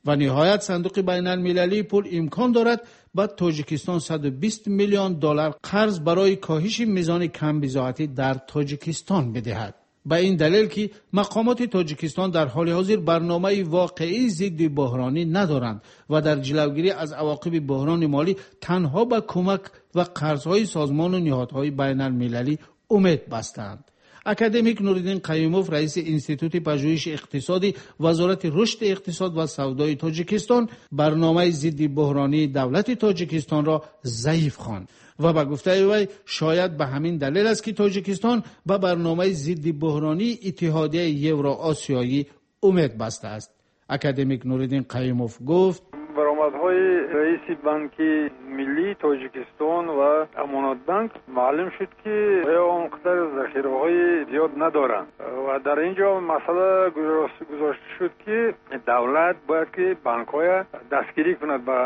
و نهایت صندوق بین المللی پول امکان دارد به تاجیکستان 120 میلیون دلار قرض برای کاهش میزان کمبزاعتی در تاجیکستان بدهد. به این دلیل که مقامات تاجیکستان در حال حاضر برنامه واقعی ضد بحرانی ندارند و در جلوگیری از عواقب بحران مالی تنها به کمک و قرضهای سازمان و نهادهای بین المللی امید بستند. اکادمیک نوردین قیوموف رئیس انستیتوت پژوهش اقتصادی وزارت رشد اقتصاد و سودای تاجیکستان برنامه ضد بحرانی دولت تاجیکستان را ضعیف خواند و به گفته وی شاید به همین دلیل است که تاجیکستان به برنامه ضد بحرانی اتحادیه یوراسیایی امید بسته است. اکادمیک نوردین قیوموف گفت برآمدهای رئیس بانک ملی تاجیکستان و امانات بانک معلوم شد که آنقدر ذخیره‌های زیاد ندارند و در اینجا مسئله گذاشته شد که دولت باید که بانک‌های دستگیری کند، به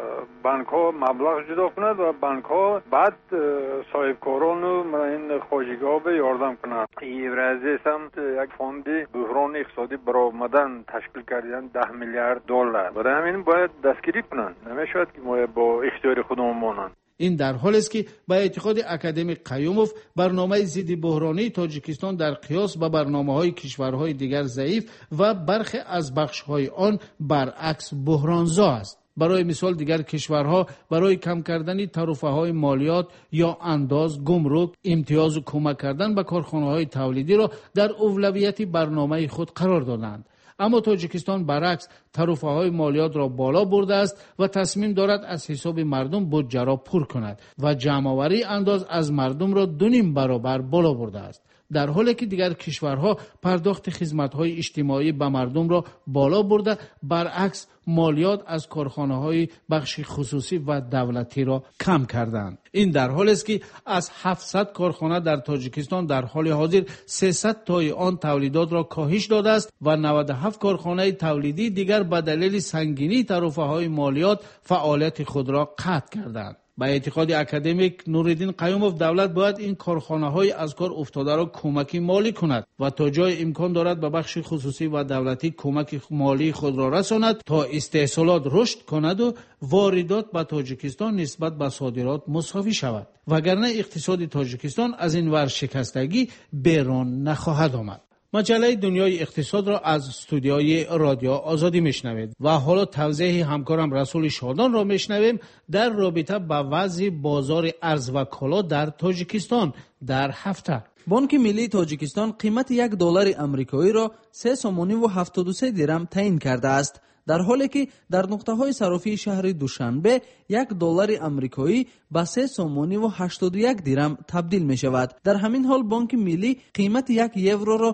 بانک‌ها مبلغ جدا کند و بانک‌ها بعد صاحبکاران و این خواجگی‌ها به یاردم کنند. این ورزه سمت یک فاند بحران اقتصادی برآمدن تشکیل کردن 10 میلیارد دلار. برای همین باید دستگیری کنند، نمیشود که ما با اختیار خودمون مانند. این در حال است که به اعتقاد اکادمیک قیوموف برنامه ضد بحرانی تاجیکستان در قیاس به برنامه‌های کشورهای دیگر ضعیف و برخی از بخش‌های آن برعکس بحرانزا است. برای مثال دیگر کشورها برای کم کردن تعرفه‌های مالیات یا انداز، گمرک، امتیاز و کمک کردن به کارخانه‌های تولیدی را در اولویت برنامه خود قرار دادند. اما تاجیکستان برعکس تعرفه‌های مالیات را بالا برده است و تصمیم دارد از حساب مردم بودجه را پر کند و جمع‌آوری انداز از مردم را 2.5 برابر بالا برده است، در حالی که دیگر کشورها پرداخت خدمات‌های اجتماعی به مردم را بالا برده برعکس مالیات از کارخانه‌های بخش خصوصی و دولتی را کم کردند. این در حالی است که از 700 کارخانه در تاجیکستان در حال حاضر 300 تای آن تولیدات را کاهش داده است و 97 کارخانه تولیدی دیگر به دلیل سنگینی تعرفه‌های مالیات فعالیت خود را قطع کردند. با اعتقاد اکادمیک نوردین قیوموف دولت باید این کارخانه‌های از کار افتاده را کمکی مالی کند و تا جای امکان دارد به بخش خصوصی و دولتی کمک مالی خود را رساند تا استحصالات رشد کند و واردات به تاجیکستان نسبت به صادرات مساوی شود، وگرنه اقتصاد تاجیکستان از این ورشکستگی بیرون نخواهد آمد. مجله دنیای اقتصاد را از استودیوی رادیو آزادی میشنوید و حالا توضیح همکارم رسول شادان را میشنویم در رابطه با وضع بازار ارز و کالا در تاجیکستان در هفته. بانک ملی تاجیکستان قیمت $1 آمریکایی را 3.73 درم تعیین کرده است، در حالی که در نقطه‌های صرافی شهر دوشنبه $1 آمریکایی به 3.81 درم تبدیل می شود. در همین حال بانک ملی قیمت 1 یورو را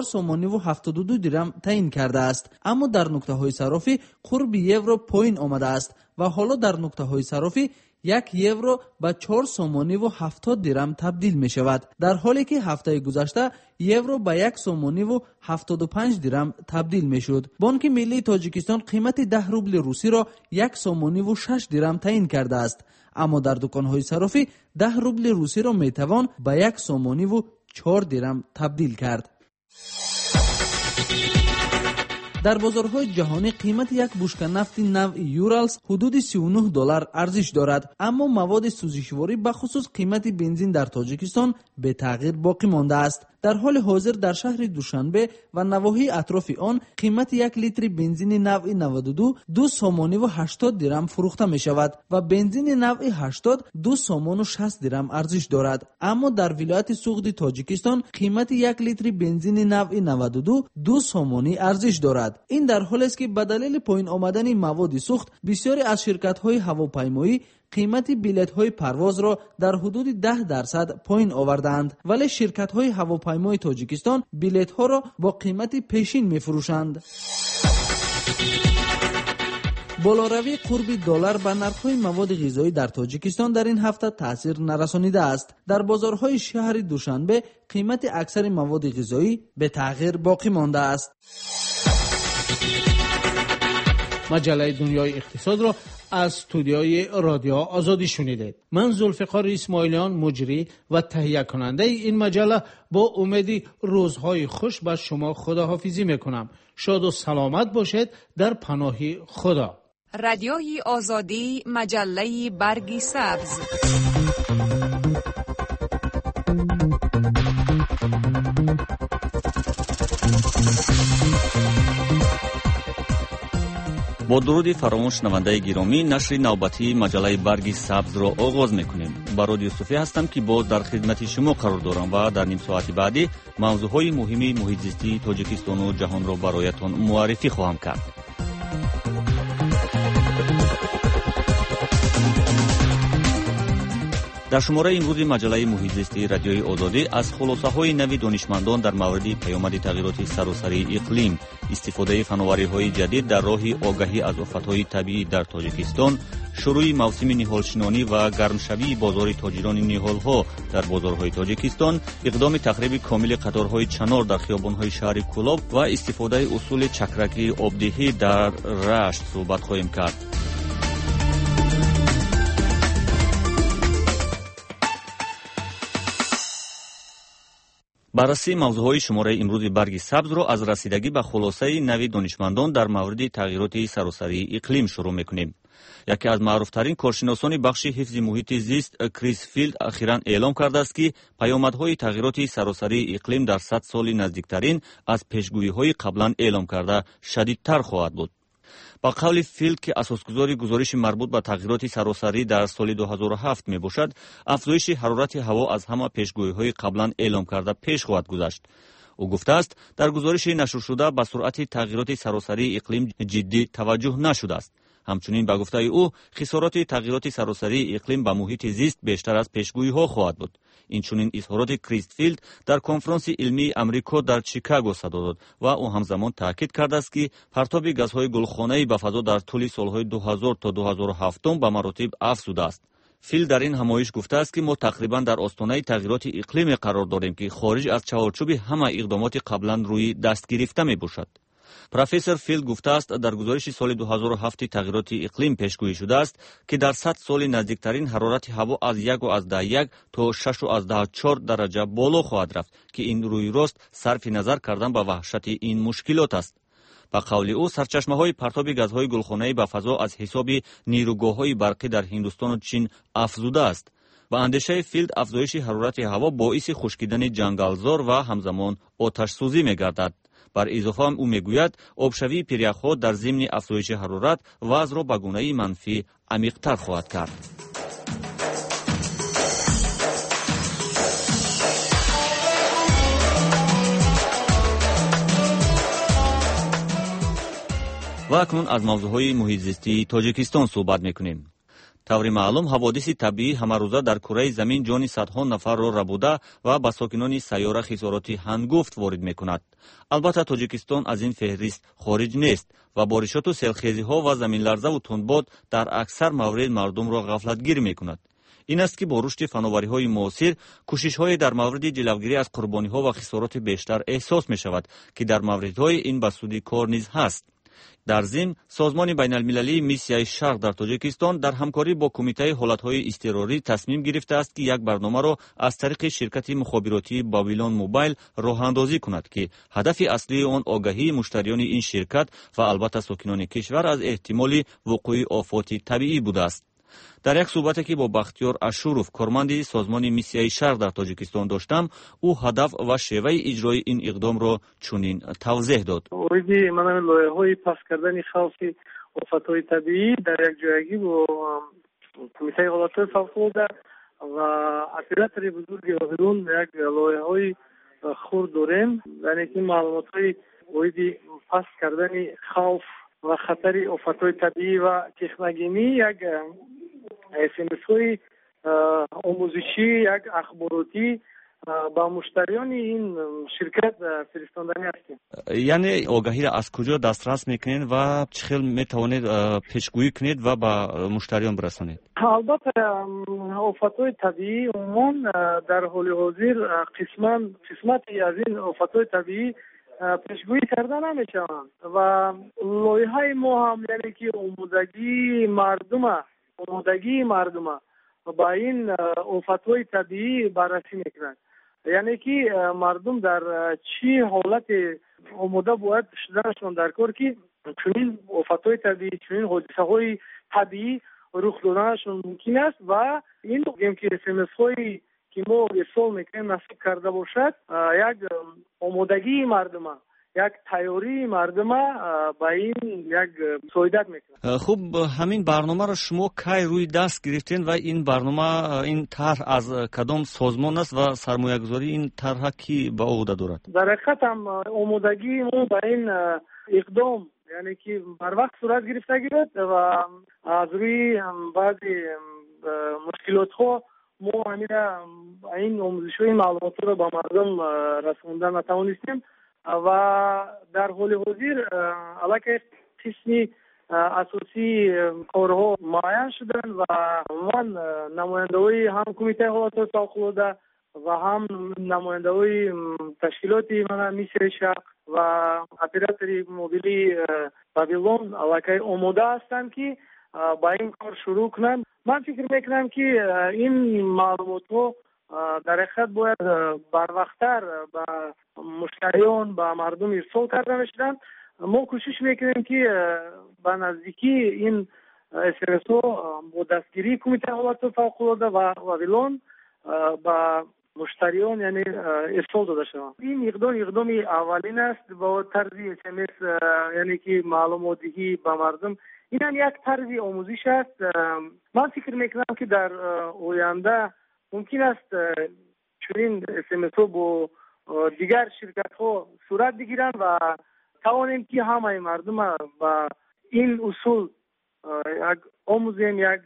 4.72 درم تعیین کرده است، اما در نقطه‌های صرافی قرب یورو پایین آمده است و حالا در نقطه‌های صرافی 1 یورو به 4.70 درم تبدیل می شود، در حالی که هفته گذشته یورو به 1.75 درم تبدیل می شد. بانک ملی تاجیکستان قیمت 10 روبل روسی را 1.6 درم تعیین کرده است، اما در دکان‌های صرافی 10 روبل روسی را می توان به 1.4 درم تبدیل کرد. در بازارهای جهانی قیمت یک بشکه نفت نوع یورالز حدود $39 ارزش دارد، اما مواد سوزشواری به خصوص قیمت بنزین در تاجیکستان به تغییر باقی مانده است. در حال حاضر در شهر دوشنبه و نواحی اطراف آن قیمت 1 لیتر بنزین نوع 92 2.80 درم فروخته می شود و بنزین نوع 80 2.60 درم ارزش دارد، اما در ولایت سوغد تاجیکستان قیمت 1 لیتر بنزین نوع 92 2.80 ارزش دارد. این در حالی است که به دلیل پایین آمدن مواد سوخت بسیاری از شرکت‌های هواپیمایی قیمت بلیط‌های پرواز را در حدود 10% پایین آوردند، ولی شرکت‌های هواپیمای تاجیکستان بلیط‌ها را با قیمت پیشین می‌فروشند. بالاروی قرب دلار به نرخ‌های مواد غذایی در تاجیکستان در این هفته تاثیر نرسانیده است. در بازارهای شهر دوشنبه قیمت اکثر مواد غذایی به تغییر باقی مانده است. مجله دنیای اقتصاد را از استودیوی رادیو آزادی شنیدید. من ذوالفقار اسماعیلیان مجری و تهیه کننده این مجله با امید روزهای خوش به شما خداحافظی میکنم. شاد و سلامت باشد در پناه خدا. رادیوی آزادی، مجله برگ سبز. با درود فراوان شنونده گرامی، نشر نوبتی مجله برگ سبز را آغاز میکنیم. برادر یوسفی هستم که باز در خدمت شما قرار دارم و در نیم ساعت بعدی موضوعهای مهمی محیط زیستی تاجیکستان و جهان را برایتان معرفی خواهم کرد. در شماره امروز مجله محیط زیستی رادیوی آزادی از خلاصه‌های نوی دانشمندان در مورد پیامد تغییرات سراسری اقلیم، استفاده فناوری‌های جدید در راه آگاهی از آفت‌های طبیعی در تاجیکستان، شروع موسم نهالشنانی و گرمشوی بازار تاجران نهال‌ها در بازارهای تاجیکستان، اقدام تخریب کامل قطارهای چنار در خیابان‌های شهر کولاب و استفاده اصول چکرکی آبدهی در رشت صحبت خواهیم کرد. بررسی موضوعهای شماره امروز برگ سبز را از رسیدگی به خلاصه نوی دانشمندان در مورد تغییرات سراسری اقلیم شروع میکنیم. یکی از معروفترین کارشناسان بخش حفظ محیط زیست، کریس فیلد، اخیراً اعلام کرده است که پیامدهای تغییرات سراسری اقلیم در 100 سال نزدیکترین از پیشگویی‌های قبلا اعلام کرده شدیدتر خواهد بود. با قول فیلد که اساسگذار گزارش مربوط به تغییرات سراسری در سال 2007 می باشد، افزایش حرارت هوا از همه پیشگویی‌های قبلا اعلام کرده پیش خواهد گذشت. او گفته است در گزارش نشر شده به سرعت تغییرات سراسری اقلیم جدی توجه نشده است. همچنین به گفته او خسارات تغییرات سراسری اقلیم به محیط زیست بیشتر از پیشگویی‌ها خواهد بود. این چنین اظهارات کریستفیلد در کنفرانس علمی امریکا در شیکاگو صدا داد و او همزمان تاکید کرده است که پرتاب گازهای گلخانه‌ای به فضا در طول سالهای 2000 تا 2007 به مراتب افزوده است. فیلد در این همایش گفته است که ما تقریبا در آستانه تغییرات اقلیم قرار داریم که خارج از چارچوب همه اقدامات قبلا روی دست گرفته می باشد. پروفسور فیلد گفته است در گزارش سال 2007 تغییرات اقلیم پیشگویی شده است که در 100 سال نزدیکترین حرارت هوا از 1.1 تا 6.4 درجه بالا خواهد رفت که این روی راست صرف نظر کردن به وحشت این مشکلات است. با قول او سرچشمه‌های پرتاب گازهای گلخانه‌ای به فضا از حساب نیروگاه‌های برقی در هندوستان و چین افزوده است. با اندیشه فیلد افزایش حرارت هوا باعث خشکیدن جنگلزار و همزمان آتش سوزی می‌گردد. بر اضافه او میگوید آبشوی پیریخ‌ها در ضمن افزایش حرارت وضع را به گونه‌ای منفی عمیق‌تر خواهد کرد. و اکنون از موضوعهای محیط زیستی تاجیکستان صحبت میکنیم. طوری معلوم حوادث طبیعی همروزه در کره زمین جان صدها نفر را ربوده و به ساکنان سیاره خسارات هنگفت وارد میکند. البته تاجیکستان از این فهرست خارج نیست و بارشات و سیلخیزی‌ها و زمین لرزه و تندباد در اکثر موارد مردم را غفلتگیر میکند. این است که با رشد فناوری‌های معاصر کوشش‌های در مورد جلوگیری از قربانی‌ها و خسارات بیشتر احساس می‌شود که در موردهای این به سود کار نیز هست. در ضمن سازمان بین المللی میسیای شرق در تاجیکستان در همکاری با کمیته حالتهای اضطراری تصمیم گرفته است که یک برنامه را از طریق شرکت مخابراتی بابیلون موبایل راه اندازی کند که هدف اصلی آن آگاهی مشتریان این شرکت و البته ساکنان کشور از احتمال وقوع آفات طبیعی بوده است. در یک صحبتی که با بختیار اشوروف کارمند سازمان میسیای شرق در تاجیکستان داشتم، او هدف و شیوه اجرای این اقدام را چنین توضیح داد. اوریدی من لایحه‌های پس کردن خوف آفت‌های طبیعی در یک جایگی با کمیته حالتهای فوق‌العاده و اپراتوری بزرگ بابیلون یک لایحه‌های خرد داریم، یعنی که معلومات‌های اوریدی پس کردن خوف و خطر آفت‌های طبیعی و تکنولوژی یک اسمس‌های آموزشی، یک اخباراتی با مشتریان این شرکت فرستاندنی هستیم. یعنی آگاهی را از کجا دسترس میکنید و چه خیلی میتوانید پیشگویی کنید و به مشتریان برسانید؟ البته آفت‌های طبیعی عموما در حال حاضر قسمتی از این آفت‌های طبیعی پیشگویی کرده نمیشوند و لایحه ما هم یعنی که آمادگی مردم با این آفت‌های طبیعی بررسی میکنند. یعنی که مردم در چه حالت آماده باید شدنشان در کار که چنین آفت‌های طبیعی، چنین حادثه‌های طبیعی رخ دادنشان ممکن است و این گیم که SMS-هایی که ما ارسال میکنیم نصیب کرده باشد، یک آمادگی مردم، یک تیاری مردم با این یک سعادت میکنه. خوب، همین برنامه را شما کی روی دست گرفتین و این برنامه، این طرح از کدام سازمان است و سرمایه‌گذاری این طرح کی به عهده دارد؟ در حقیقت هم آمادگی ما با این اقدام یعنی که بر وقت صورت گرفته گیرد و از روی بعضی مشکلات ها ما این آموزش‌های معلومات را به مردم رساندن نتوانستیم و در حال حاضر علاقه قسمی اساسی کارها معین شدن و من نماینده‌های هم کمیته حالات فوق‌العاده و هم نماینده‌های تشکیلاتی من میشه شق و اپراتوری موبیلی بابیلون علاقه آماده هستند که با این کار شروع کنند. من فکر میکنم که این معلومات ها در حقیقت باید بروقتر به مشتریان به مردم ارسال کرده بشن. ما کوشش میکنیم که به نزدیکی این SMS ها با دستگیری کمیته حالات فوق‌العاده و بابیلون به مشتریان یعنی ارسال داده شود. این اقدام اولین است با طرز SMS یعنی که معلوماتی به مردم. این هم یک طرز آموزش است. من فکر میکنم که در آینده ممکن است چنین SMS ها با دیگر شرکت ها صورت بگیرند و توانیم که همه مردم با این اصول یک آموزیم، یک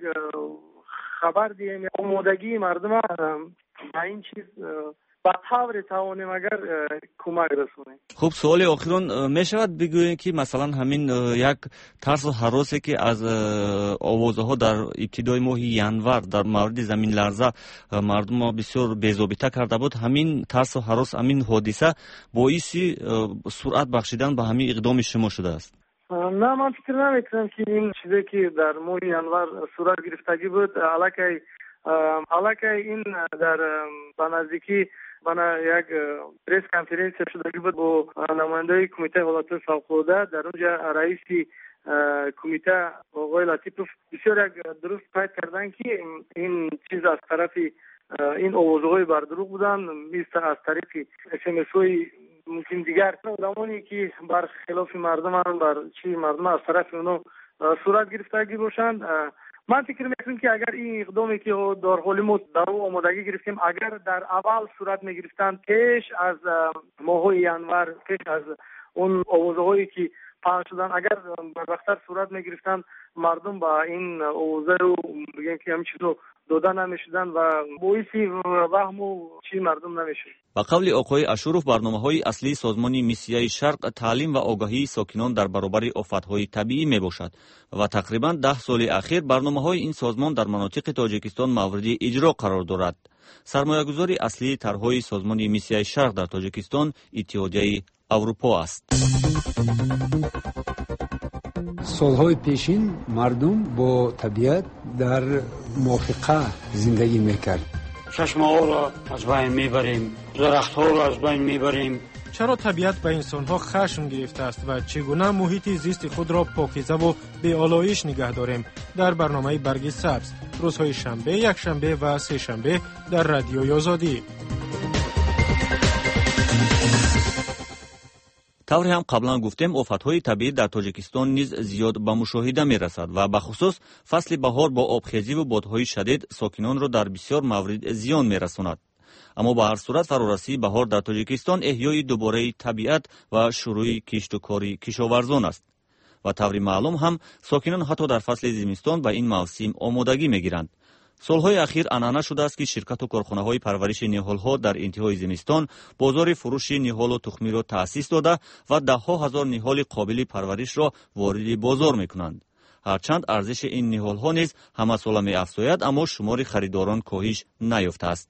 خبر دیم، آمادگی مردم با این چیز با طور توانیم اگر کمک رسونیم. خب، سوال آخرون می شود بگوییم که مثلا همین یک ترس و هراسی که از آوازها در ابتدای ماه ینور در مورد زمین لرزه مردم بسیار بی‌ضابطه کرده بود، همین ترس و هراس، همین حادثه باعث سرعت بخشیدن به همین اقدام شما شده است؟ نه، من فکر نمیکنم که این چیزی که در ماه ینور صورت گرفتگی بود علاقه این در نزدیکی بنا یک پریس کانفرنس شده بود با نماینده کمیته حالات فوق‌العاده. در اونجا رئیس کمیته آقای لطیفوف بسیار یک درست قید کردن که این چیز از طرف این آوازهای بردروغ بودن، مثل از طریق SMS های ممکن دیگر آدمانی که بر خلاف مردم بر چی مردم از طرف اونا صورت گرفتگی باشند. من فکر میکنم که اگر این اقدامی که در حال ما در آمادگی گرفتیم اگر در اول صورت میگرفتن پیش از ماه ینور، پیش از اون آوازهایی که پخش شدن، اگر بروقتر صورت میگرفتن مردم با این آوازه رو بگن که همین چیزو داده نمیشدن و باعث وهم و چی مردم نمیشد. با قول آقای اشورف، برنامه‌های اصلی سازمان میسیه شرق تعلیم و آگاهی ساکنان در برابر آفت‌های طبیعی میباشد و تقریباً 10 سال اخیر برنامه‌های این سازمان در مناطق تاجیکستان مورد اجرا قرار دارد. سرمایه‌گذاری اصلی طرح‌های سازمان میسیه شرق در تاجیکستان اتحادیه اروپا است. سالهای پیشین مردم با طبیعت در موافقه زندگی میکرد. چشمه‌ها را از بین میبریم، درخت‌ها را از بین میبریم. چرا طبیعت به انسان‌ها خشم گرفته است و چگونه محیط زیست خود را پاکیزه و بی‌آلایش نگه داریم؟ در برنامه برگ سبز روزهای شنبه، یکشنبه و سه شنبه در رادیوی آزادی. طوری هم قبلا گفتیم آفت‌های طبیعی در تاجیکستان نیز زیاد به مشاهده می‌رسد و به خصوص فصل بهار با آبخیزی و بادهای شدید ساکنان را در بسیار موارد زیان می‌رساند. اما به هر صورت فرارسی بهار در تاجیکستان احیای دوباره طبیعت و شروع کشت و کاری کشاورزان است و طوری معلوم هم ساکنان حتی در فصل زمستان به این موسم آمادگی می‌گیرند. سالهای اخیر عنعنه شده است که شرکت و کارخانه‌های پرورش نهال‌ها در انتهای زمستان بازار فروش نهال و تخمی را تأسیس داده و ده‌ها هزار نهال قابل پرورش را وارد بازار می‌کنند. هرچند ارزش این نهال‌ها نیز همه ساله می‌افزاید، اما شمار خریداران کاهش نیافته است.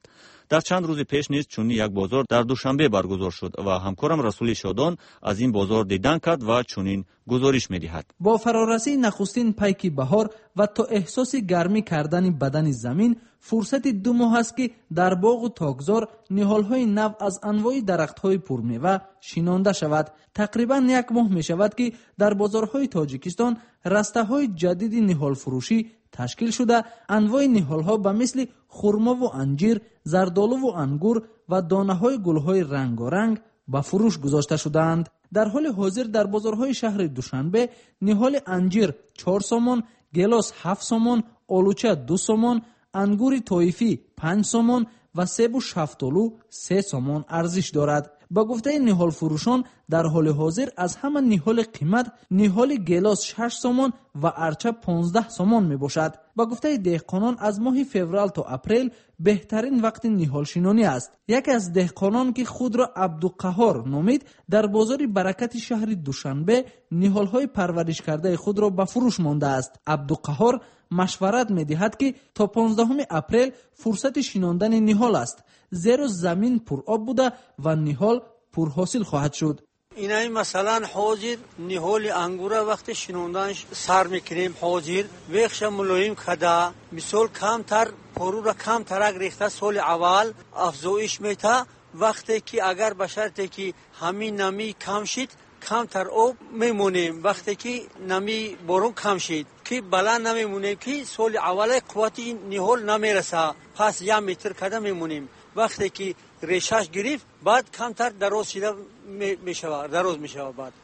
дар чанд рӯзи пеш низ чунин як бозор дар душанбе баргузор шуд ва ҳамкорам Расули Шодон аз ин бозор дидан кард ва чунин гузориш медиҳад. бо фарорасии нахустин пайки баҳор ва то эҳсоси гармӣ кардани бадани замин фурсати 2 моҳ аст ки дар боғу тогзор ниҳолҳои нав аз анвои дарахтҳои пурмева шинонда шавад. тақрибан 1 моҳ мешавад ки дар бозорҳои тоҷикистон растаҳои ҷадиди ниҳолфурӯшӣ ташкил шуда анвои ниҳолҳо ба мисли хурмову анҷир, зардолуву ангур ва донаҳои гулҳои рангоранг ба фурӯш гузошта шудаанд. дар ҳоли ҳозир дар бозорҳои шаҳри Душанбе ниҳоли анҷир 4 сомон, гелос 7 сомон, олуча 2 сомон, ангури тоифӣ 5 сомон ва себу шафтолу 3 сомон арзиш дорад. ба гуфтаи ниҳолфурӯшон дар ҳоли ҳозир аз ҳама ниҳоли қимат ниҳоли гелос 6 сомон ва арча 15 сомон мебошад. ба гуфтаи деҳқонон аз моҳи феврал то апрел беҳтарин вақти ниҳолшинонӣ аст. яке аз деҳқонон ки худро Абдуқаҳор номид дар бозори баракати шаҳри Душанбе ниҳолҳои парваришкардаи худро ба фурӯш мондааст. Абдуқаҳор машварат медиҳад ки то 15 апрел фурсати шинондани ниҳол аст, зеро замин пуроб буда ва ниҳол пурҳосил хоҳад шуд. اینای مثلا حاضر نهال انگوره وقتی شنوندنش سر میکنیم حاضر وقش ملایم کده مثال کمتر پرو را کمتر ریخته سال اول افزایش میته وقتی که اگر به شرطی که همین نمی کم شد کمتر آب میمونیم وقتی که نمی بارون کم شد که بلند نمیمونیم که سال اول قوتی نهال نمیرسه پس 1 متر کده میمونیم وقتی که ریشش گرفت بعد کمتر دراز شده میشود دراز میشود. بعد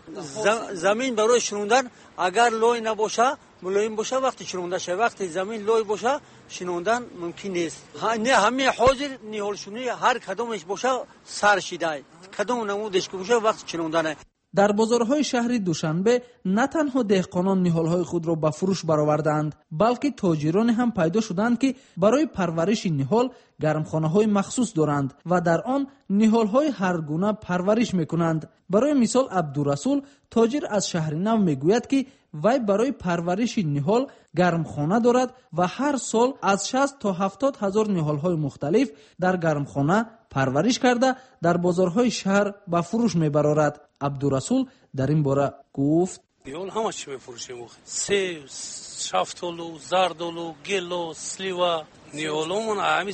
زمین برای شنوندن اگر لای نباشه ملایم باشه وقتی شنونده شه وقتی زمین لای باشه شنوندن ممکن نیست. نه همه حاضر نهال شنونی هر کدومش باشه سر شیده کدوم نمودش که باشه وقتی شنوندنه. дар бозорҳои шаҳри Душанбе на танҳо деҳқонон ниҳолҳои худро ба фурӯш бароварданд, балки тоҷироне ҳам пайдо шуданд ки барои парвариши ниҳол гармхонаҳои махсус доранд ва дар он ниҳолҳои ҳаргуна парвариш мекунанд. барои мисол Абдурасул тоҷир аз шаҳри Нав мегӯяд ки вай барои парвариши ниҳол гармхона дорад ва ҳар сол аз 60 то 70 ҳазор ниҳолҳои мухталиф дар гармхона парвариш карда дар бозорҳои шаҳр ба фурӯш мебарорад. Абдурасул дар ин бора гуфт: ниҳол ҳама чӣ мефурӯшем себ, шафтолу, зардолу, гелос, слива ниҳоломон аями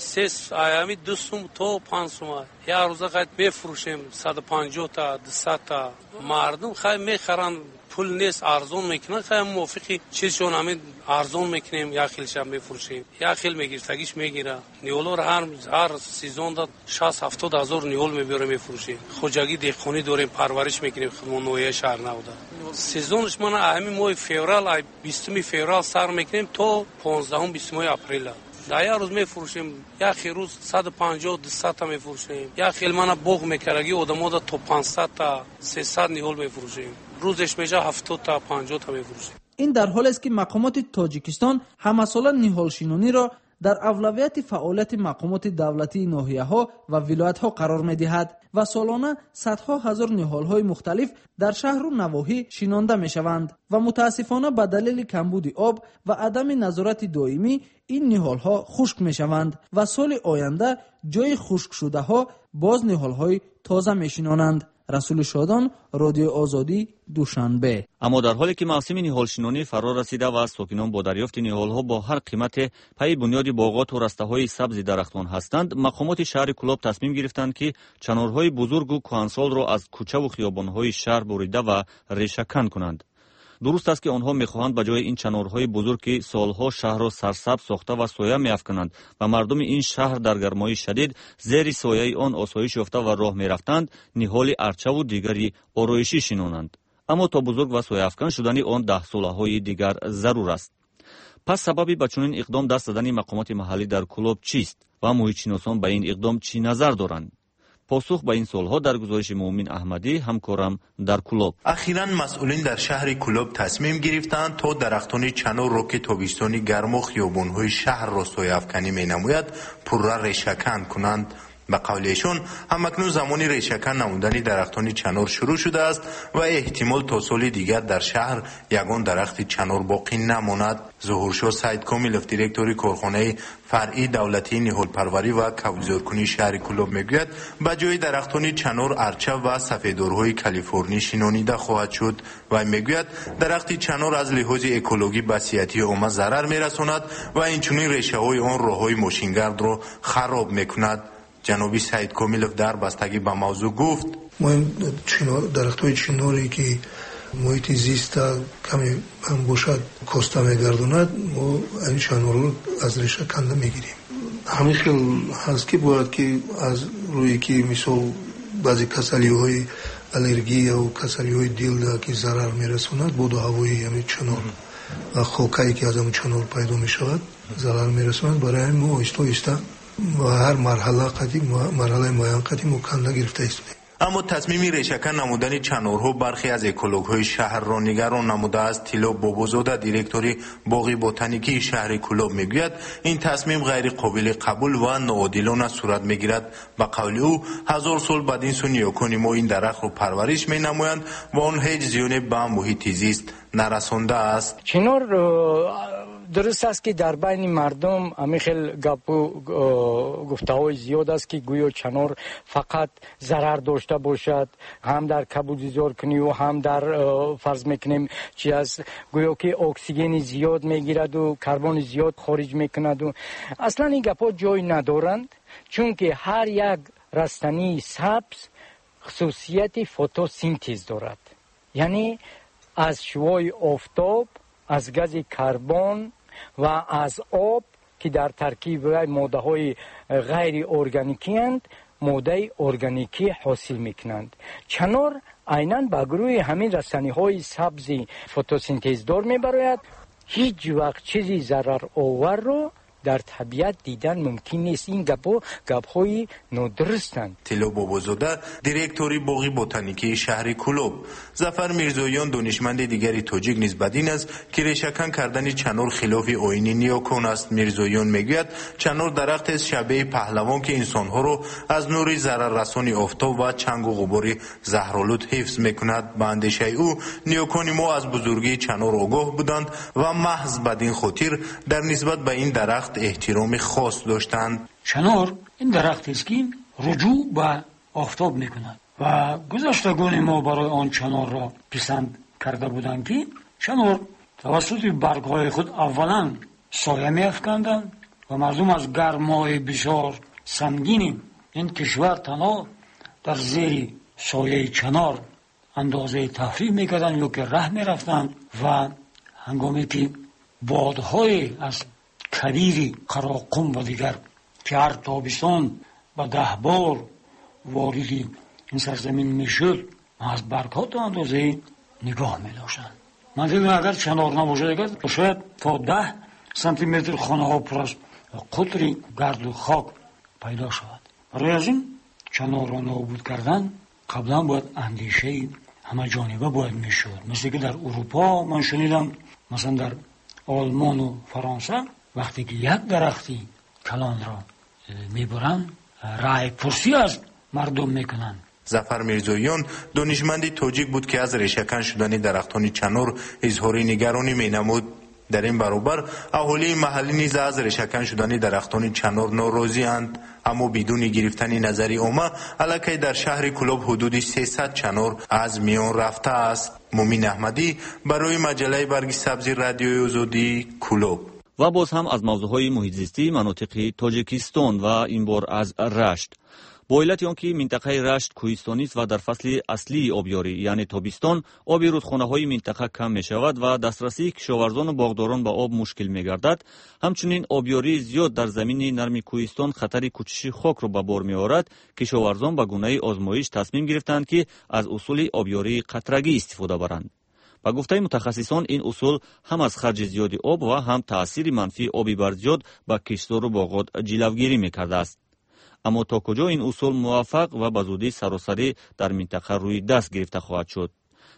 2 сум то 5 сум як рӯза қайд мефурӯшем 150 та 200 та мардум хай мехаранд пул нест арзон мекунад хай мувофиқи чизшон ҳамин арзон мекунем як хелшам мефурӯшем як хел мегиртагиш мегира ниҳолро ҳар сезонда 60-70 ҳазор ниҳол мебиёрем мефурӯшем хоҷагӣ деҳқонӣ дорем парвариш мекунем худмоноҳияи шаҳр навда сезонш мана ҳамин моҳи феврал 20 феврал сар мекунем то 15-20 апрел дар як рӯз мефурӯшем як хел рӯз 150-200 та мефурӯшем як хел мана боғ мекардаги одамода то 500 та 300 ниҳол мефурӯшем рӯзеш меша 70 та 50 та мефурӯшем. ин дар ҳоле аст ки мақомоти Тоҷикистон ҳамасола ниҳолшинониро дар авлавияти фаъолияти мақомоти давлатии ноҳияҳо ва вилоятҳо қарор медиҳад ва солона садҳо ҳазор ниҳолҳои мухталиф дар шаҳру навоҳӣ шинонда мешаванд ва мутаассифона ба далели камбуди об ва адами назорати доимӣ ин ниҳолҳо хушк мешаванд ва соли оянда ҷои хушкшудаҳо боз ниҳолҳои тоза мешинонанд. расули шодон, радиои озодӣ, Душанбе. аммо дар ҳоле ки мавсими ниҳолшинонӣ фаро расида ва сокинон бо дарёфти ниҳолҳо бо ҳар қимате пайи бунёди боғоту растаҳои сабзи дарахтон ҳастанд, мақомоти шаҳри Кӯлоб тасмим гирифтанд ки чанорҳои бузургу кӯҳансолро аз кӯчаву хиёбонҳои шаҳр бурида ва решакан кунанд. дуруст аст ки онҳо мехоҳанд ба ҷои ин чанорҳои бузург ки солҳо шаҳрро сарсабз сохта ва соя меафкананд ва мардуми ин шаҳр дар гармои шадид зери сояи он осоиш ёфта ва роҳ мерафтанд, ниҳоли арчаву дигари ороишӣ шинонанд. аммо то бузург ва сояафкан шудани он 10-солаҳои дигар зарур аст. пас сабаби ба чунин иқдом даст задани мақомоти маҳаллӣ дар Кӯлоб чист ва муҳитшиносон ба ин иқдом чӣ назар доранд? посух ба ин суолҳо дар гузориши Муъмин Аҳмадӣ, ҳамкорам дар Кӯлоб. ахиран масъулин дар шаҳри Кӯлоб тасмим гирифтанд то дарахтони чанорро ки тобистони гарму хиёбонҳои шаҳрро сояафканӣ менамояд пурра решакан кунанд به قول ایشان همکنون زمان ریشه‌کن نمودن درختان چنار شروع شده است و احتمال تا سال دیگر در شهر یگان درخت چنار باقی نماند. ظهورشاه سید کاملوف دیرکتور کارخانه فرعی دولتی نهالپروری و کوزارکنی شهر کلوب میگوید به جای درختان چنار ارچه و سفیدارهای کالیفرنی شنانیده خواهد شد و میگوید درخت چنار از لحاظ اکولوژی به صحت عامه ضرر میرساند و اینچنین ریشه‌های آن راههای ماشینگرد را خراب میکند. جنابی سید کاملوف در بستگی به موضوع گفت ما درخت‌های چناری که محیط زیست کمی هم باشد کاسته میگرداند ما این چنار رو از ریشه کنده میگیریم. همین خیلی هست که باید که از روی که مثال بعضی کسلی‌های الرژی یا کسلی‌های دل که ضرر میرساند بود هوایی همین چنار و خاکی که از همین چنار پیدا میشود ضرر میرساند. برای ما ایستا و هر مرحله معین قدیم کنده گرفته است. اما تصمیم ریشه‌کن نمودن چنارها برخی از اکولوژهای شهر را نگران نموده است. طلا بابازاده دیرکتور باغ بوتانیکی شهر کلوب میگوید این تصمیم غیر قابل قبول و ناعادلانه صورت میگیرد. به قول او 1000 سال بعد این سو نیاکان ما این درخت را پرورش مینمایند و آن هیچ زیانی به محیط زیست نرسانده است. چنار درست است که در بین مردم همیخیل گفته‌های زیاد است که گویا چنار فقط ضرر داشته باشد، هم در کبودزار کنی و هم در فرض میکنیم چی است گویا که اکسیژن زیاد میگیرد و کربن زیاد خارج میکند و اصلا این گپا جای ندارند، چون که هر یک رستنی سبز خصوصیت فتوسینتز دارد، یعنی از شعاع آفتاب، از گاز کربن و از آب که در ترکیب ماده های غیر ارگانیکی اند ماده ارگانیکی حاصل میکنند. چنار عیناً به گروه همین رسانی های سبزی فتوسینتز دار میبراید. هیچ وقت چیزی ضرر آور رو در طبیعت دیدن ممکن نیست. این گپ‌های نادرستند. طلا بابازاده دیرکتور باغ بوتانیکی شهر کلوب. ظفر میرزایان دانشمند دیگری تاجیک نیز بدین است که ریشه‌کن کردن چنار خلاف آیین نیاکان است. میرزایان میگوید چنار درخت است شبیه پهلوان که انسانها را از نور ضرر رسانی آفتاب و چنگ و غبار زهرآلود حفظ میکند. به اندیشه او نیاکان ما از بزرگی چنار آگاه بودند و محض بدین خاطر در نسبت به این درخت احترام خاص داشتند. چنار این درخت است که رجوع به آفتاب میکند و گذشتگان ما برای آن چنار را پسند کرده بودند که چنار توسط برگهای خود اولا سایه میافکندند و مردم از گرمای بسیار سنگین این کشور تنها در زیر سایه چنار اندازه تفریح میکردند یا که راه میرفتند و هنگامی که بادهای از کبیری قراقم و دیگر که هر تابستان با 10 بار واردی این سرزمین میشد از برگها تا اندازه نگاه میداشتند. من دیدم اگر چنار نباشد اگر شاید تا 10 سانتی متر خانه ها پر از قطری گرد و خاک پیدا شود. برای از این چنار را نابود کردن قبلا باید اندیشه همه جانبه باید میشد. مثل که در اروپا من شنیدم مثلا در آلمان و فرانسه وقتی که یک درختی کلان را میبرن رای پرسی از مردم میکنن. ظفر میرزایان دانشمندی تاجیک بود که از ریشه‌کن شدن درختان چنار اظهار نگرانی مینمود. در این برابر اهالی محلی نیز از ریشه‌کن شدن درختان چنار ناراضی اند، اما بدون گرفتن نظری عامه الکی در شهر کلوب حدود 300 چنار از میان رفته است. مومین احمدی برای مجله برگ سبز رادیوی آزادی کلوب. و باز هم از موضوعهای محیط زیستی مناطق تاجیکستان و این بار از رشت. با علت آنکه منطقه رشت کوهستانی است و در فصل اصلی آبیاری یعنی تابستان آب رودخانه‌های منطقه کم می‌شود و دسترسی کشاورزان و باغداران به آب مشکل می‌گردد. همچنین آبیاری زیاد در زمین نرم کوهستان خطر کوچش خاک را به بار می‌آورد. کشاورزان به گونه آزمایش تصمیم گرفتند که از اصول آبیاری قطرگی استفاده برند. با گفته متخصصان این اصول هم از خرج زیادی آب و هم تأثیر منفی آبی بر زیاد به کشتزار و باغات جلوگیری می‌کرده است. اما تا کجا این اصول موفق و به زودی سراسری در منطقه روی دست گرفته خواهد شد؟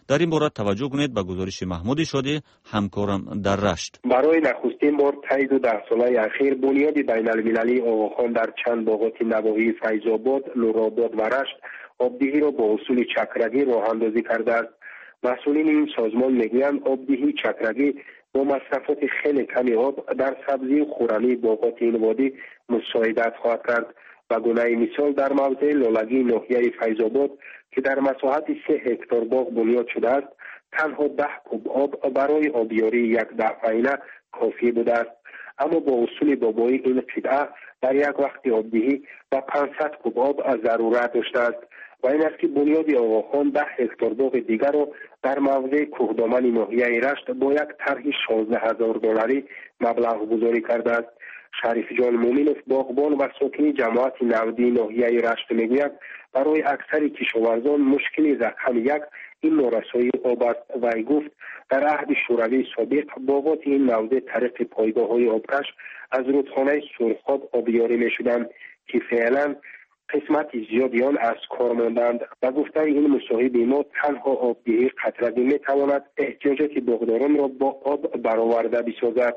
در این باره توجه کنید به گزارش محمود شادی همکارم در رشت. برای نخستین بار طی 10 ساله اخیر بنیاد بین المللی آقاخان در چند باغات نواحی فیض‌آباد، نورآباد و رشت آبدهی را با اصول چکرگی راه اندازی کرده است. مسئولین این سازمان میگویند آبدهی چکرگی با مصرفات خیلی کمی آب در سبزی و خورنی باغات این وادی مساعدت خواهد کرد. به گونه مثال در موضع لالگی ناحیه فیض‌آباد که در مساحت 3 هکتار باغ بنیاد شده است، تنها 10 کوب آب برای آبیاری یک دفعینه کافی بوده است. اما با اصول بابایی این قطعه در یک وقت آبدهی و 500 کوب آب ضرورت داشته است و این است که بنیاد آقاخان 10 هکتار باغ دیگر را در موضع کوهدامن ناحیه رشت با یک طرح $16,000 مبلغ گذاری کرده است. شریف جان مومنوف باغبان و ساکن جماعت نودی ناحیه رشت میگوید برای اکثر کشاورزان مشکل رقم یک این نارسایی آب است و ای گفت در عهد شوروی سابق باغات این نوده طریق پایگاه‌های آبکش از رودخانه سرخاب آبیاری می‌شدند که فعلا قسمت زیادی آن از کار ماندند و گفته این مصاحب ما تنها آبدهی قطرگی میتواند احتیاجات باغداران را با آب برآورده بسازد.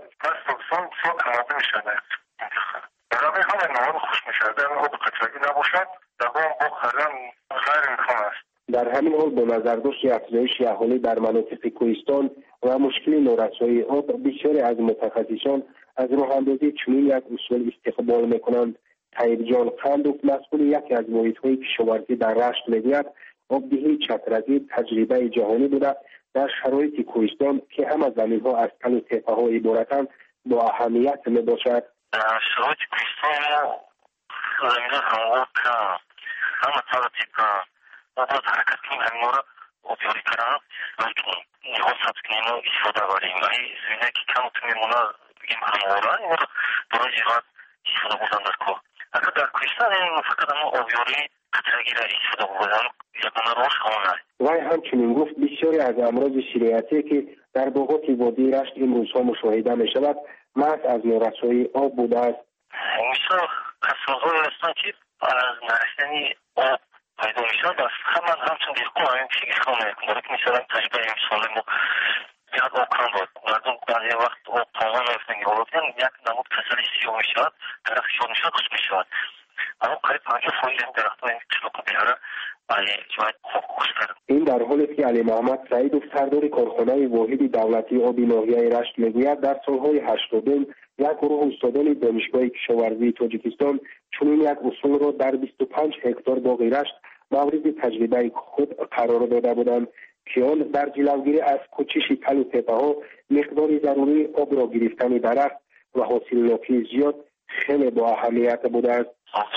برای همه نهار خوش می‌شود آب قطرگی نباشد در باغ خرم غیر امکان است. در همین حال با نظرداشت افزایش اهالی در مناطق کوهستان و مشکل نارسایی آب بسیاری از متخصصان از راه اندازی چنین یک اصول استقبال میکنند. طیب جان قندوف مسئول یکی از محیط‌های کشاورزی در رشت میگوید آبدهی چترگی تجربه جهانی بوده در شرایط کوهستان که همه زمین‌ها از تل و تپه‌ها عبارتند با اهمیت میباشد. شرایط کوهستان زمین‌ها هموار کم همه تل و تپه و باز حرکت کنیم همین را آبیاری کردن و نیاز هست که اینو استفاده بریم و این زمینه که کم تو میمونه بگیم همواره این را برای زیاد استفاده بودن در کار. اگر در کوهستان این فقط اما آبیاری قطرگی را استفاده بودن یکونه روش خواهنه. وی همچنین گفت بسیاری از امراض سیریتی که در باغات وادی رشت امروزها مشاهده می شود محض از نارسایی آب بوده است. مثلا کسازهای هستند که از نرسیدنی آب پیدا میشد از همه همچون دیرکن همین فکر کنه کنه که مثلا تجربه امسال ما یک آب کم بود مردم بعضی وقت آب تمام نفتن که حالا بیان یک نمود کسری سیاه میشود درخت شاد میشود خوش میشود اما قریب 50% این درخت های کشلوک بیاره برای جوید خوب خوش کرد. این در حالی که علی محمد سعیدوف سردار کارخانه واحد دولتی آب ناحیه رشت میگوید در سالهای 80 یک گروه استادان دانشگاه کشاورزی تاجیکستان چنین یک اصول را در 25 هکتار باغ رشت مورد تجربه خود قرار داده بودند که آن در جلوگیری از کوچش تل و تپه‌ها مقدار ضروری آب را گرفتن درخت و حاصل ناپی زیاد خیلی با اهمیت بوده است.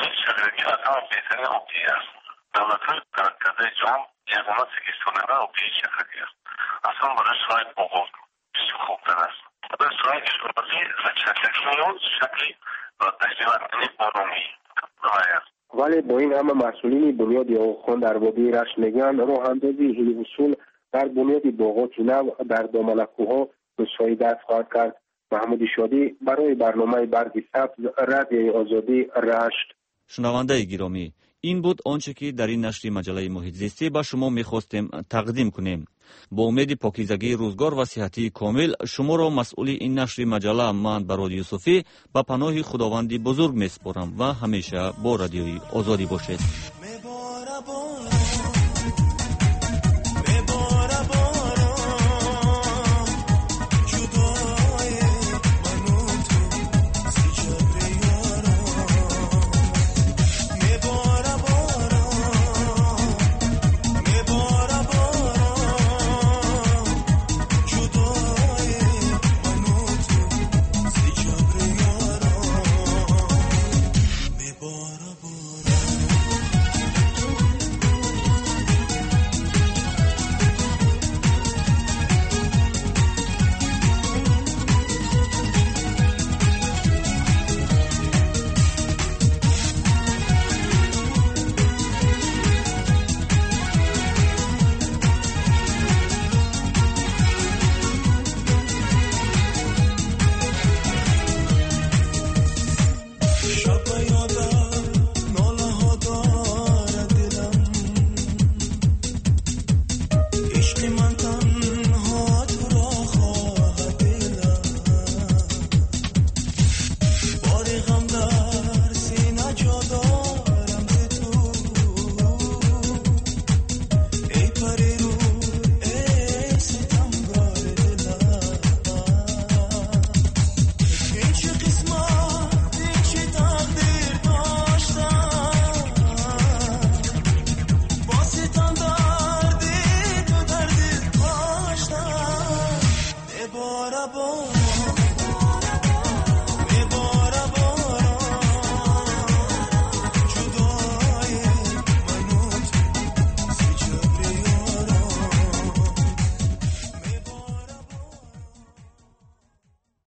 دولت‌های ترقیده جهان جهان سکستانه را آبی چکرگی است. اصلا برای سرای باغات بسیار خوبتر است. برای سرای کشاورزی چکرگی و شکلی و تجربه بارومی است. ولی با این همه مسئولین بنیاد آقاخان در وادی رشت میگن راه اندازی این اصول در بنیاد باغات نو در دامن کوه‌ها مساعدت خواهد کرد. محمود شادی برای برنامه برگ سبز رادیوی آزادی رشت. شنونده گرامی، این بود آنچه که در این نشر مجله محیط زیستی به شما می‌خواستیم تقدیم کنیم. با امید پاکیزگی روزگار و صحتی کامل شما را مسئول این نشر مجله من براد یوسفی به پناه خداوند بزرگ می‌سپارم و همیشه با رادیوی آزادی باشید.